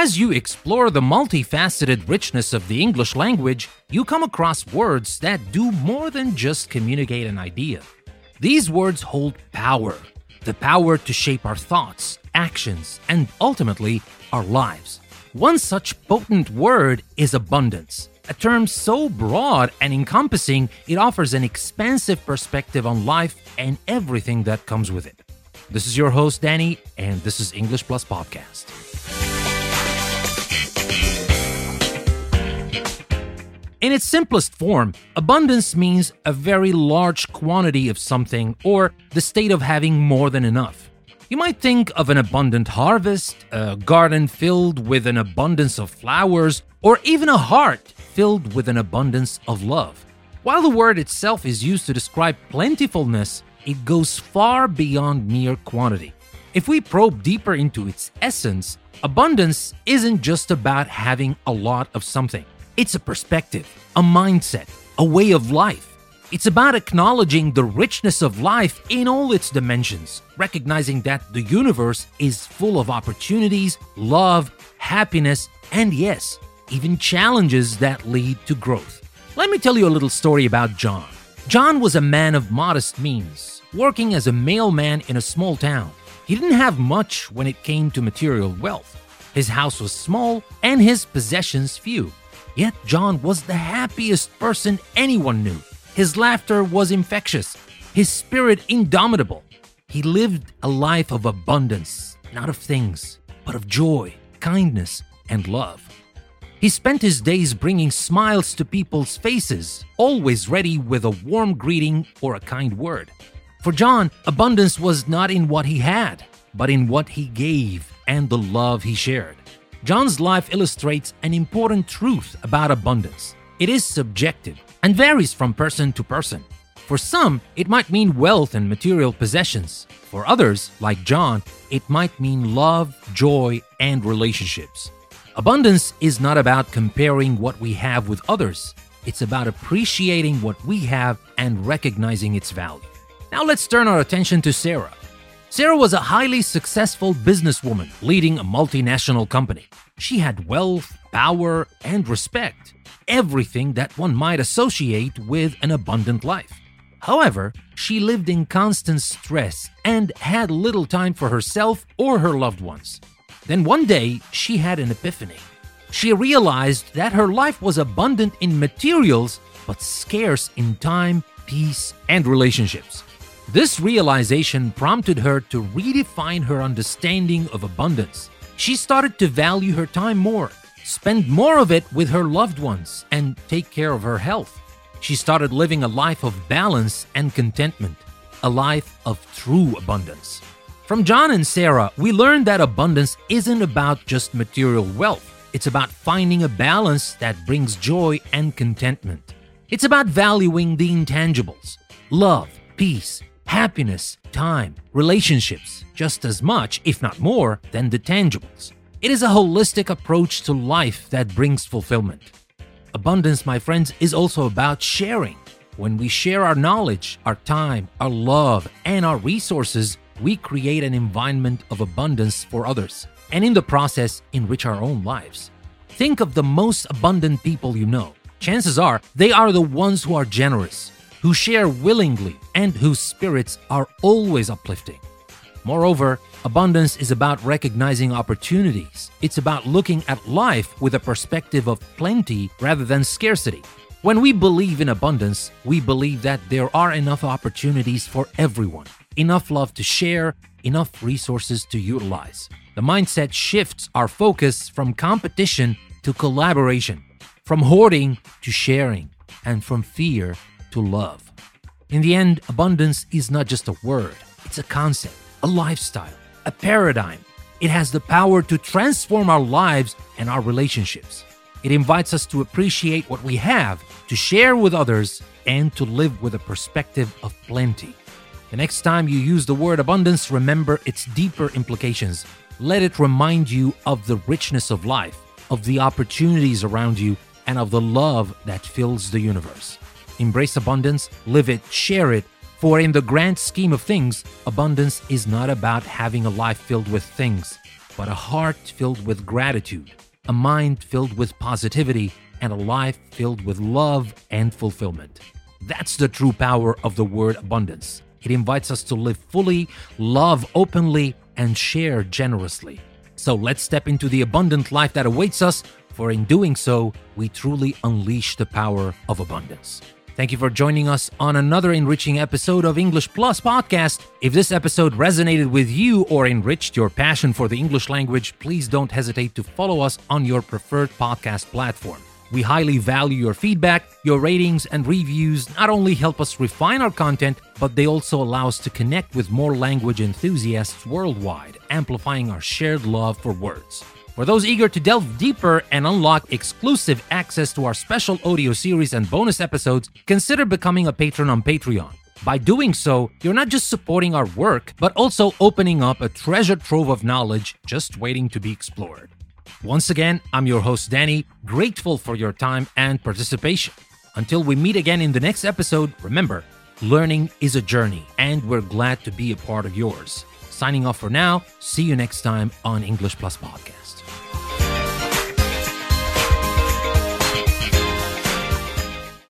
As you explore the multifaceted richness of the English language, you come across words that do more than just communicate an idea. These words hold power, the power to shape our thoughts, actions, and ultimately, our lives. One such potent word is abundance, a term so broad and encompassing it offers an expansive perspective on life and everything that comes with it. This is your host, Danny, and this is English Plus Podcast. In its simplest form, abundance means a very large quantity of something or the state of having more than enough. You might think of an abundant harvest, a garden filled with an abundance of flowers, or even a heart filled with an abundance of love. While the word itself is used to describe plentifulness, it goes far beyond mere quantity. If we probe deeper into its essence, abundance isn't just about having a lot of something. It's a perspective, a mindset, a way of life. It's about acknowledging the richness of life in all its dimensions, recognizing that the universe is full of opportunities, love, happiness, and yes, even challenges that lead to growth. Let me tell you a little story about John. John was a man of modest means, working as a mailman in a small town. He didn't have much when it came to material wealth. His house was small and his possessions few. Yet John was the happiest person anyone knew. His laughter was infectious, his spirit indomitable. He lived a life of abundance, not of things, but of joy, kindness, and love. He spent his days bringing smiles to people's faces, always ready with a warm greeting or a kind word. For John, abundance was not in what he had, but in what he gave and the love he shared. John's life illustrates an important truth about abundance. It is subjective and varies from person to person. For some, it might mean wealth and material possessions. For others, like John, it might mean love, joy, and relationships. Abundance is not about comparing what we have with others. It's about appreciating what we have and recognizing its value. Now let's turn our attention to Sarah. Sarah was a highly successful businesswoman leading a multinational company. She had wealth, power, and respect, everything that one might associate with an abundant life. However, she lived in constant stress and had little time for herself or her loved ones. Then one day, she had an epiphany. She realized that her life was abundant in materials, but scarce in time, peace, and relationships. This realization prompted her to redefine her understanding of abundance. She started to value her time more, spend more of it with her loved ones, and take care of her health. She started living a life of balance and contentment, a life of true abundance. From John and Sarah, we learned that abundance isn't about just material wealth. It's about finding a balance that brings joy and contentment. It's about valuing the intangibles, love, peace, happiness, time, relationships, just as much, if not more, than the tangibles. It is a holistic approach to life that brings fulfillment. Abundance, my friends, is also about sharing. When we share our knowledge, our time, our love, and our resources, we create an environment of abundance for others, and in the process, enrich our own lives. Think of the most abundant people you know. Chances are they are the ones who are generous, who share willingly, and whose spirits are always uplifting. Moreover, abundance is about recognizing opportunities. It's about looking at life with a perspective of plenty rather than scarcity. When we believe in abundance, we believe that there are enough opportunities for everyone, enough love to share, enough resources to utilize. The mindset shifts our focus from competition to collaboration, from hoarding to sharing, and from fear to love. In the end, abundance is not just a word, it's a concept, a lifestyle, a paradigm. It has the power to transform our lives and our relationships. It invites us to appreciate what we have, to share with others, and to live with a perspective of plenty. The next time you use the word abundance, remember its deeper implications. Let it remind you of the richness of life, of the opportunities around you, and of the love that fills the universe. Embrace abundance, live it, share it, for in the grand scheme of things, abundance is not about having a life filled with things. but a heart filled with gratitude, a mind filled with positivity, and a life filled with love and fulfillment. That's the true power of the word abundance. It invites us to live fully, love openly, and share generously. So let's step into the abundant life that awaits us, for in doing so, we truly unleash the power of abundance. Thank you for joining us on another enriching episode of English Plus Podcast. If this episode resonated with you or enriched your passion for the English language, please don't hesitate to follow us on your preferred podcast platform. We highly value your feedback. Your ratings and reviews not only help us refine our content, but they also allow us to connect with more language enthusiasts worldwide, amplifying our shared love for words. For those eager to delve deeper and unlock exclusive access to our special audio series and bonus episodes, consider becoming a patron on Patreon. By doing so, you're not just supporting our work, but also opening up a treasure trove of knowledge just waiting to be explored. Once again, I'm your host, Danny, grateful for your time and participation. Until we meet again in the next episode, remember, learning is a journey, and we're glad to be a part of yours. Signing off for now, see you next time on English Plus Podcast.